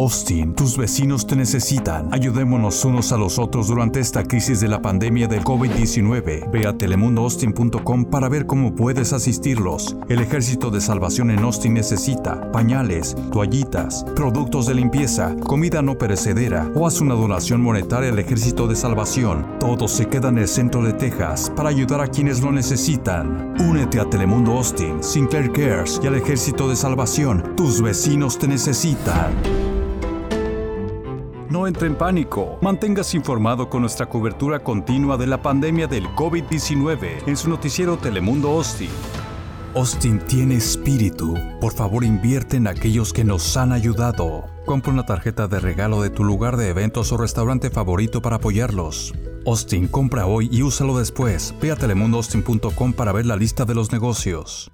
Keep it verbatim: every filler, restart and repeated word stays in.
Austin, tus vecinos te necesitan. Ayudémonos unos a los otros durante esta crisis de la pandemia del COVID diecinueve. Ve a telemundo austin punto com para ver cómo puedes asistirlos. El Ejército de Salvación en Austin necesita pañales, toallitas, productos de limpieza, comida no perecedera o haz una donación monetaria al Ejército de Salvación. Todos se quedan en el centro de Texas para ayudar a quienes lo necesitan. Únete a Telemundo Austin, Sinclair Cares y al Ejército de Salvación. Tus vecinos te necesitan. No entre en pánico. Manténgase informado con nuestra cobertura continua de la pandemia del COVID diecinueve en su noticiero Telemundo Austin. Austin tiene espíritu. Por favor, invierte en aquellos que nos han ayudado. Compra una tarjeta de regalo de tu lugar de eventos o restaurante favorito para apoyarlos. Austin, compra hoy y úsalo después. Ve a telemundo austin punto com para ver la lista de los negocios.